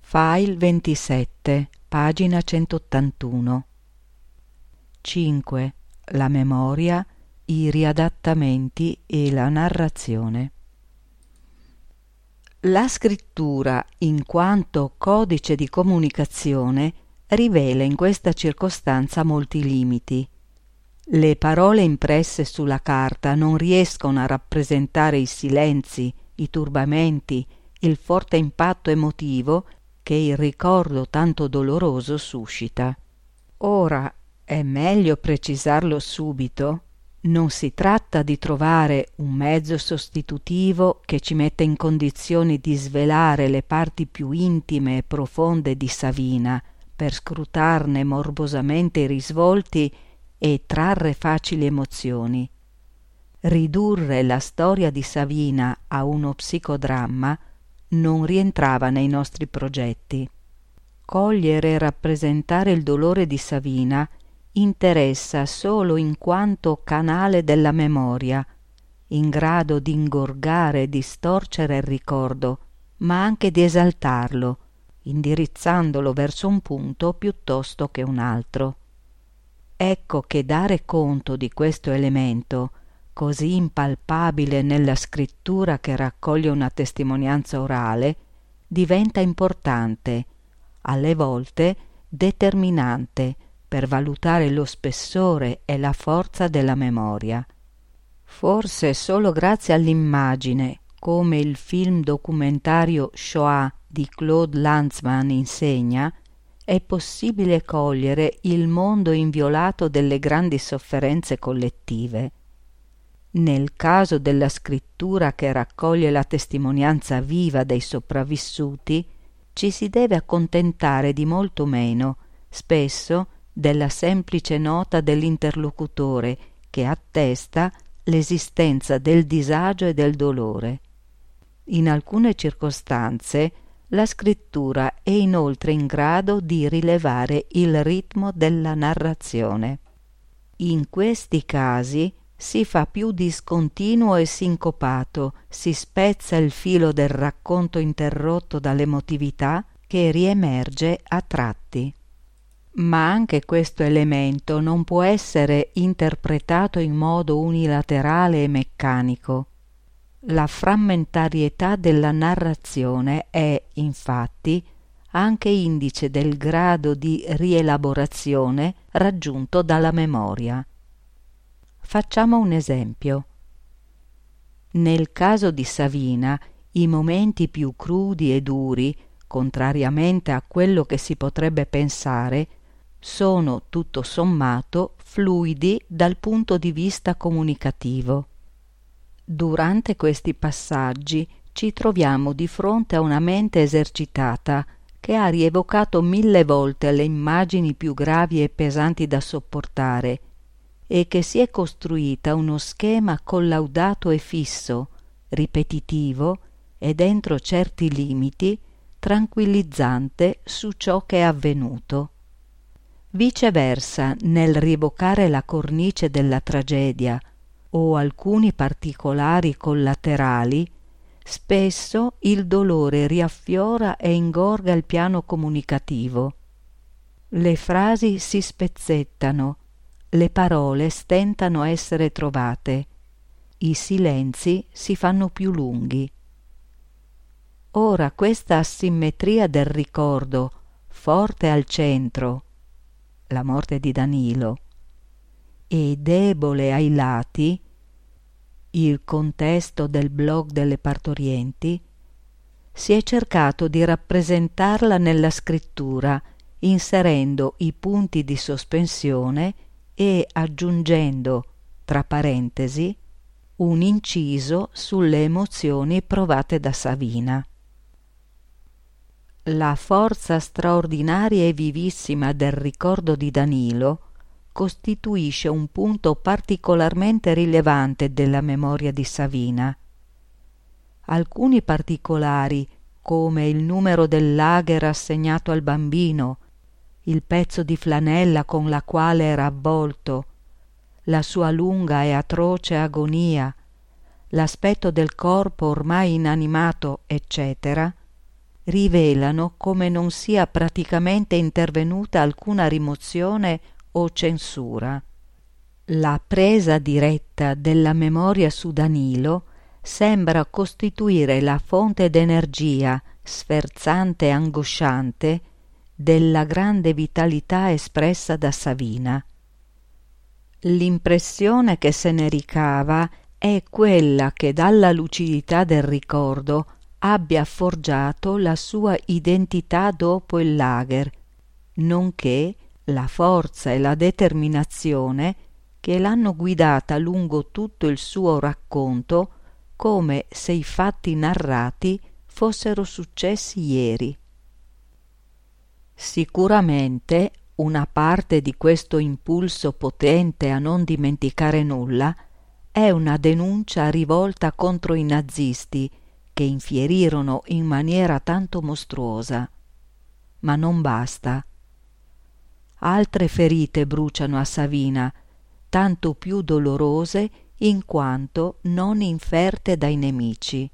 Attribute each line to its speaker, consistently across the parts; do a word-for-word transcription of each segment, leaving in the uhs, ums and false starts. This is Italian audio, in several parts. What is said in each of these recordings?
Speaker 1: File ventisette, pagina centottantuno. cinque. La memoria, i riadattamenti e la narrazione. La scrittura, in quanto codice di comunicazione, rivela in questa circostanza molti limiti. Le parole impresse sulla carta non riescono a rappresentare i silenzi, i turbamenti, il forte impatto emotivo che il ricordo tanto doloroso suscita. Ora, è meglio precisarlo subito, non si tratta di trovare un mezzo sostitutivo che ci metta in condizioni di svelare le parti più intime e profonde di Savina per scrutarne morbosamente i risvolti e trarre facili emozioni. Ridurre la storia di Savina a uno psicodramma non rientrava nei nostri progetti. Cogliere e rappresentare il dolore di Savina interessa solo in quanto canale della memoria, in grado di ingorgare e distorcere il ricordo, ma anche di esaltarlo, indirizzandolo verso un punto piuttosto che un altro. Ecco che dare conto di questo elemento, così impalpabile nella scrittura che raccoglie una testimonianza orale, diventa importante, alle volte determinante, per valutare lo spessore e la forza della memoria. Forse solo grazie all'immagine, come il film documentario Shoah di Claude Lanzmann insegna, è possibile cogliere il mondo inviolato delle grandi sofferenze collettive. Nel caso della scrittura che raccoglie la testimonianza viva dei sopravvissuti, ci si deve accontentare di molto meno, spesso della semplice nota dell'interlocutore che attesta l'esistenza del disagio e del dolore. In alcune circostanze la scrittura è inoltre in grado di rilevare il ritmo della narrazione. In questi casi si fa più discontinuo e sincopato, si spezza il filo del racconto interrotto dall'emotività che riemerge a tratti. Ma anche questo elemento non può essere interpretato in modo unilaterale e meccanico. La frammentarietà della narrazione è, infatti, anche indice del grado di rielaborazione raggiunto dalla memoria. Facciamo un esempio. Nel caso di Savina, i momenti più crudi e duri, contrariamente a quello che si potrebbe pensare, sono tutto sommato fluidi dal punto di vista comunicativo. Durante questi passaggi ci troviamo di fronte a una mente esercitata che ha rievocato mille volte le immagini più gravi e pesanti da sopportare e che si è costruita uno schema collaudato e fisso, ripetitivo e dentro certi limiti tranquillizzante su ciò che è avvenuto. Viceversa, nel rievocare la cornice della tragedia o alcuni particolari collaterali, spesso il dolore riaffiora e ingorga il piano comunicativo. Le frasi si spezzettano, le parole stentano a essere trovate, i silenzi si fanno più lunghi. Ora questa asimmetria del ricordo, forte al centro, la morte di Danilo, e debole ai lati, il contesto del blog delle partorienti, si è cercato di rappresentarla nella scrittura, inserendo i punti di sospensione e aggiungendo, tra parentesi, un inciso sulle emozioni provate da Savina. La forza straordinaria e vivissima del ricordo di Danilo costituisce un punto particolarmente rilevante della memoria di Savina. Alcuni particolari, come il numero del lager assegnato al bambino, il pezzo di flanella con la quale era avvolto, la sua lunga e atroce agonia, l'aspetto del corpo ormai inanimato, eccetera, rivelano come non sia praticamente intervenuta alcuna rimozione o censura. La presa diretta della memoria su Danilo sembra costituire la fonte d'energia sferzante e angosciante della grande vitalità espressa da Savina. L'impressione che se ne ricava è quella che dalla lucidità del ricordo abbia forgiato la sua identità dopo il lager, nonché la forza e la determinazione che l'hanno guidata lungo tutto il suo racconto, come se i fatti narrati fossero successi ieri. Sicuramente una parte di questo impulso potente a non dimenticare nulla è una denuncia rivolta contro i nazisti che infierirono in maniera tanto mostruosa. Ma non basta. Altre ferite bruciano a Savina, tanto più dolorose in quanto non inferte dai nemici.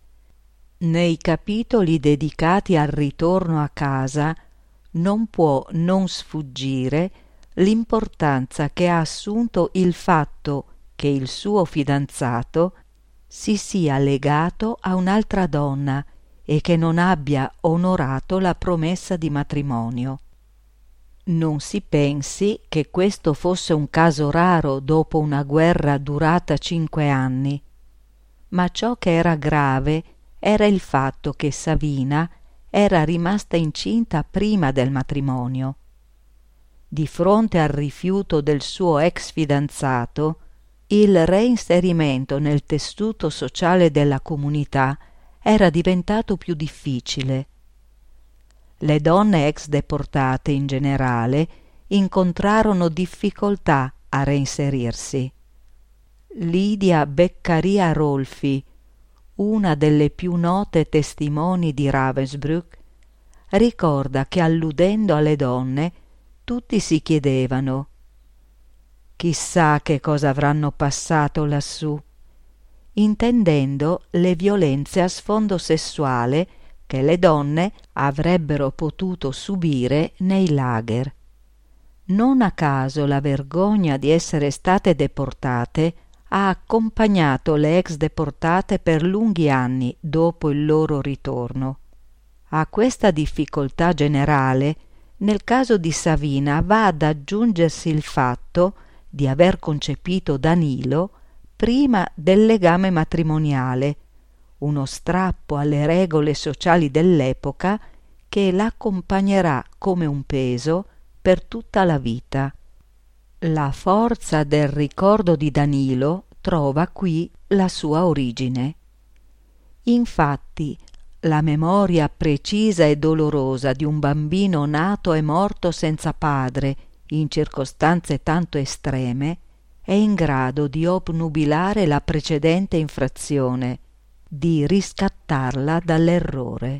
Speaker 1: Nei capitoli dedicati al ritorno a casa non può non sfuggire l'importanza che ha assunto il fatto che il suo fidanzato si sia legato a un'altra donna e che non abbia onorato la promessa di matrimonio. Non si pensi che questo fosse un caso raro dopo una guerra durata cinque anni, ma ciò che era grave era il fatto che Savina era rimasta incinta prima del matrimonio. Di fronte al rifiuto del suo ex fidanzato, il reinserimento nel tessuto sociale della comunità era diventato più difficile. Le donne ex deportate in generale incontrarono difficoltà a reinserirsi. Lidia Beccaria Rolfi, una delle più note testimoni di Ravensbrück, ricorda che alludendo alle donne tutti si chiedevano: chissà che cosa avranno passato lassù, intendendo le violenze a sfondo sessuale che le donne avrebbero potuto subire nei lager. Non a caso la vergogna di essere state deportate ha accompagnato le ex deportate per lunghi anni dopo il loro ritorno. A questa difficoltà generale, nel caso di Savina va ad aggiungersi il fatto di aver concepito Danilo prima del legame matrimoniale, uno strappo alle regole sociali dell'epoca che l'accompagnerà come un peso per tutta la vita. La forza del ricordo di Danilo trova qui la sua origine. Infatti, la memoria precisa e dolorosa di un bambino nato e morto senza padre in circostanze tanto estreme è in grado di obnubilare la precedente infrazione, di riscattarla dall'errore.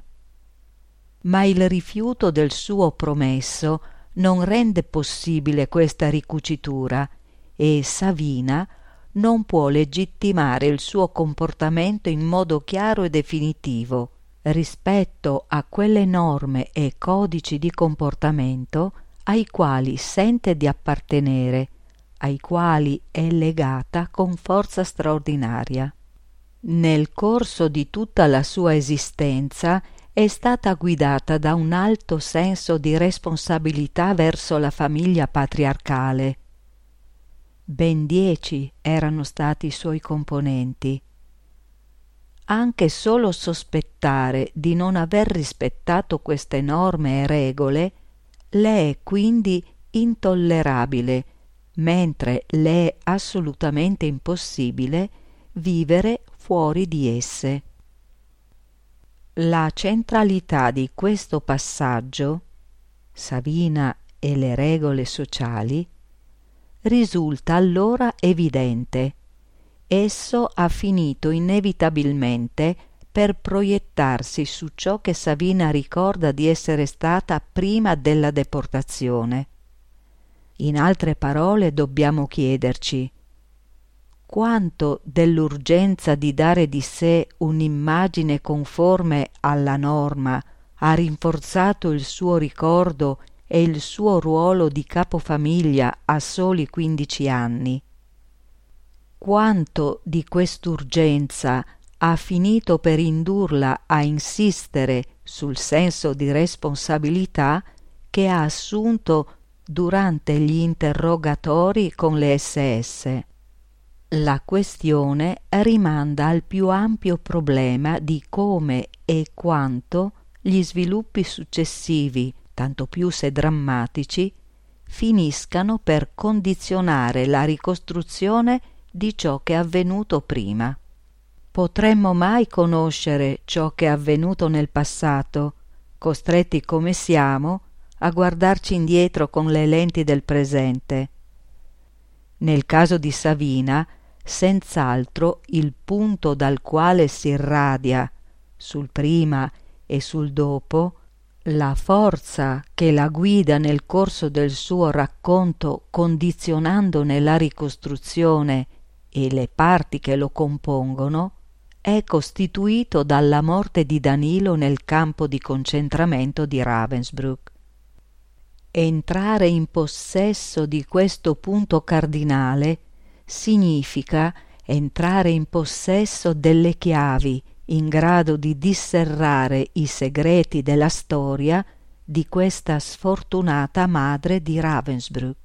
Speaker 1: Ma il rifiuto del suo promesso non rende possibile questa ricucitura e Savina non può legittimare il suo comportamento in modo chiaro e definitivo rispetto a quelle norme e codici di comportamento ai quali sente di appartenere, ai quali è legata con forza straordinaria. Nel corso di tutta la sua esistenza è stata guidata da un alto senso di responsabilità verso la famiglia patriarcale. Ben dieci erano stati i suoi componenti. Anche solo sospettare di non aver rispettato queste norme e regole le è quindi intollerabile, mentre le è assolutamente impossibile vivere fuori di esse. La centralità di questo passaggio, Savina e le regole sociali, risulta allora evidente. Esso ha finito inevitabilmente per proiettarsi su ciò che Savina ricorda di essere stata prima della deportazione. In altre parole, dobbiamo chiederci: quanto dell'urgenza di dare di sé un'immagine conforme alla norma ha rinforzato il suo ricordo e il suo ruolo di capofamiglia a soli quindici anni. Quanto di quest'urgenza ha finito per indurla a insistere sul senso di responsabilità che ha assunto durante gli interrogatori con le esse esse. La questione rimanda al più ampio problema di come e quanto gli sviluppi successivi, tanto più se drammatici, finiscano per condizionare la ricostruzione di ciò che è avvenuto prima. Potremmo mai conoscere ciò che è avvenuto nel passato, costretti come siamo a guardarci indietro con le lenti del presente? Nel caso di Savina, senz'altro il punto dal quale si irradia, sul prima e sul dopo, la forza che la guida nel corso del suo racconto, condizionandone la ricostruzione e le parti che lo compongono, è costituito dalla morte di Danilo nel campo di concentramento di Ravensbrück. Entrare in possesso di questo punto cardinale significa entrare in possesso delle chiavi in grado di disserrare i segreti della storia di questa sfortunata madre di Ravensbrück.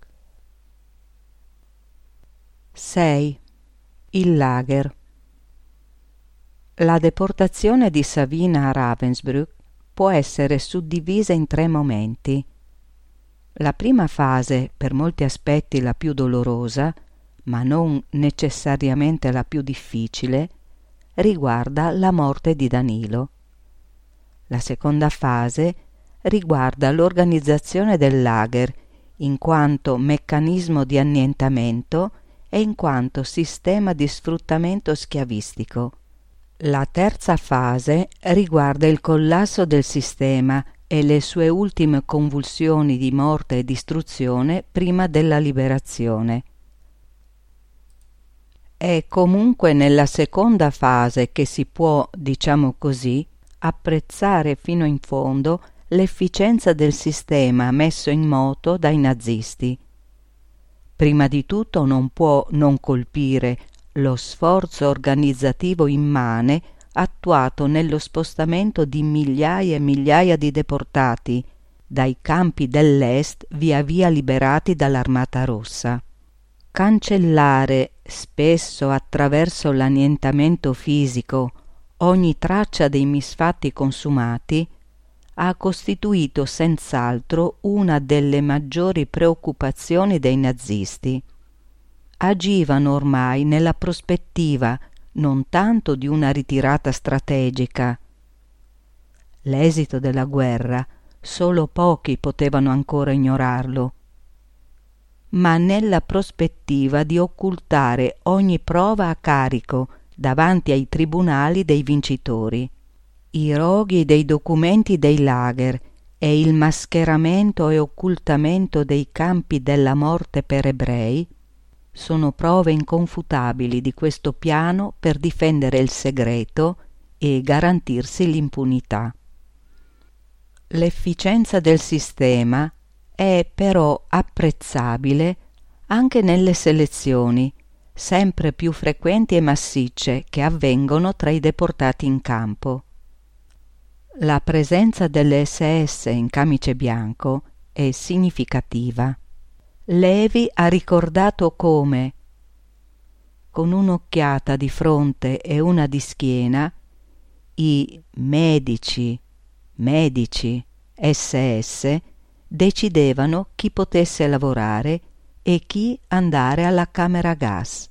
Speaker 1: sei. Il lager. La deportazione di Savina a Ravensbrück può essere suddivisa in tre momenti. La prima fase, per molti aspetti la più dolorosa, ma non necessariamente la più difficile, riguarda la morte di Danilo. La seconda fase riguarda l'organizzazione del lager in quanto meccanismo di annientamento e in quanto sistema di sfruttamento schiavistico. La terza fase riguarda il collasso del sistema e le sue ultime convulsioni di morte e distruzione prima della liberazione. È comunque nella seconda fase che si può, diciamo così, apprezzare fino in fondo l'efficienza del sistema messo in moto dai nazisti. Prima di tutto non può non colpire lo sforzo organizzativo immane attuato nello spostamento di migliaia e migliaia di deportati dai campi dell'Est via via liberati dall'Armata Rossa. Cancellare, spesso attraverso l'annientamento fisico, ogni traccia dei misfatti consumati ha costituito senz'altro una delle maggiori preoccupazioni dei nazisti. Agivano ormai nella prospettiva non tanto di una ritirata strategica. L'esito della guerra solo pochi potevano ancora ignorarlo, ma nella prospettiva di occultare ogni prova a carico davanti ai tribunali dei vincitori. I roghi dei documenti dei lager e il mascheramento e occultamento dei campi della morte per ebrei sono prove inconfutabili di questo piano per difendere il segreto e garantirsi l'impunità. L'efficienza del sistema è però apprezzabile anche nelle selezioni, sempre più frequenti e massicce, che avvengono tra i deportati in campo. La presenza delle esse esse in camice bianco è significativa. Levi ha ricordato come, con un'occhiata di fronte e una di schiena, i medici, medici esse esse decidevano chi potesse lavorare e chi andare alla camera a gas.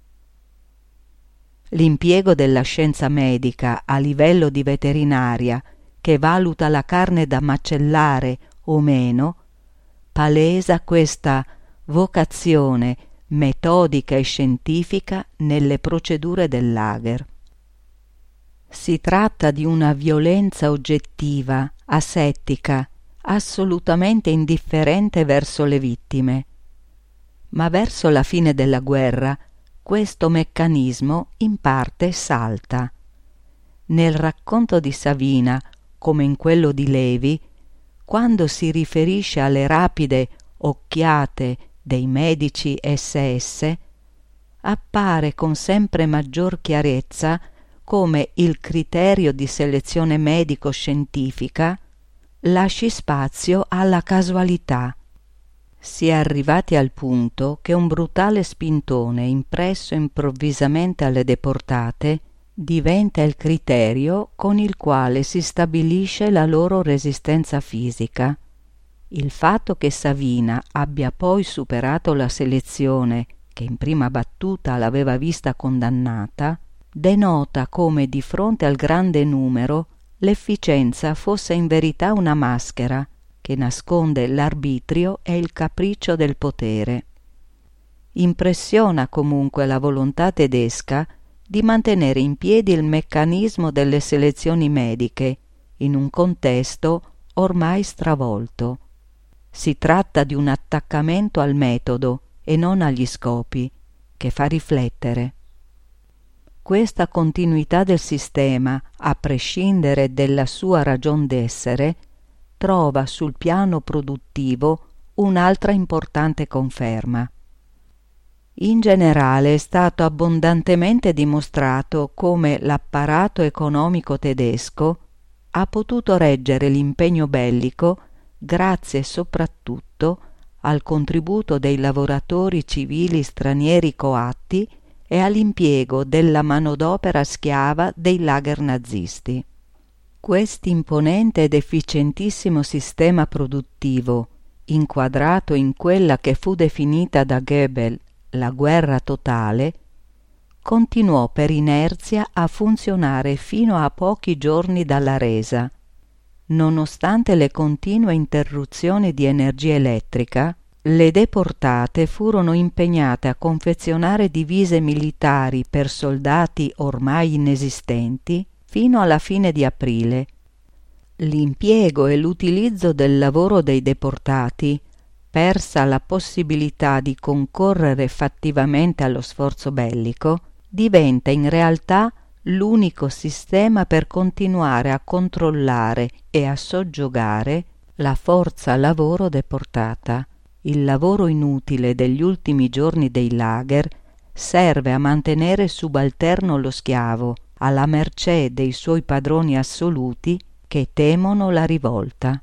Speaker 1: L'impiego della scienza medica a livello di veterinaria che valuta la carne da macellare o meno palesa questa vocazione metodica e scientifica nelle procedure del lager. Si tratta di una violenza oggettiva, asettica, assolutamente indifferente verso le vittime. Ma verso la fine della guerra questo meccanismo in parte salta. Nel racconto di Savina, come in quello di Levi, quando si riferisce alle rapide occhiate dei medici esse esse, appare con sempre maggior chiarezza come il criterio di selezione medico-scientifica lasci spazio alla casualità. Si è arrivati al punto che un brutale spintone impresso improvvisamente alle deportate diventa il criterio con il quale si stabilisce la loro resistenza fisica. Il fatto che Savina abbia poi superato la selezione che in prima battuta l'aveva vista condannata, denota come di fronte al grande numero l'efficienza fosse in verità una maschera che nasconde l'arbitrio e il capriccio del potere. Impressiona comunque la volontà tedesca di mantenere in piedi il meccanismo delle selezioni mediche in un contesto ormai stravolto. Si tratta di un attaccamento al metodo e non agli scopi, che fa riflettere. Questa continuità del sistema, a prescindere dalla sua ragion d'essere, trova sul piano produttivo un'altra importante conferma. In generale è stato abbondantemente dimostrato come l'apparato economico tedesco ha potuto reggere l'impegno bellico grazie soprattutto al contributo dei lavoratori civili stranieri coatti e all'impiego della manodopera schiava dei lager nazisti. Quest'imponente ed efficientissimo sistema produttivo, inquadrato in quella che fu definita da Goebbels la guerra totale, continuò per inerzia a funzionare fino a pochi giorni dalla resa. Nonostante le continue interruzioni di energia elettrica, le deportate furono impegnate a confezionare divise militari per soldati ormai inesistenti fino alla fine di aprile. L'impiego e l'utilizzo del lavoro dei deportati, persa la possibilità di concorrere fattivamente allo sforzo bellico, diventa in realtà l'unico sistema per continuare a controllare e a soggiogare la forza lavoro deportata. Il lavoro inutile degli ultimi giorni dei lager serve a mantenere subalterno lo schiavo, alla mercé dei suoi padroni assoluti che temono la rivolta.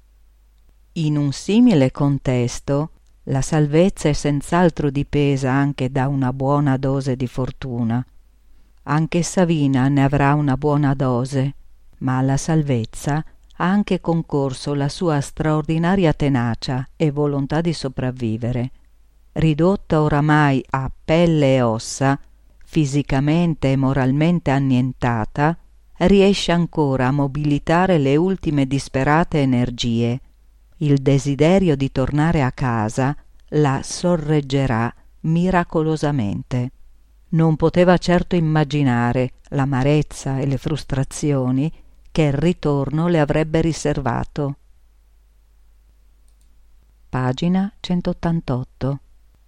Speaker 1: In un simile contesto, la salvezza è senz'altro dipesa anche da una buona dose di fortuna. Anche Savina ne avrà una buona dose, ma alla salvezza ha anche concorso la sua straordinaria tenacia e volontà di sopravvivere. Ridotta oramai a pelle e ossa, fisicamente e moralmente annientata, riesce ancora a mobilitare le ultime disperate energie. Il desiderio di tornare a casa la sorreggerà miracolosamente. Non poteva certo immaginare l'amarezza e le frustrazioni che il ritorno le avrebbe riservato. Pagina centottantotto.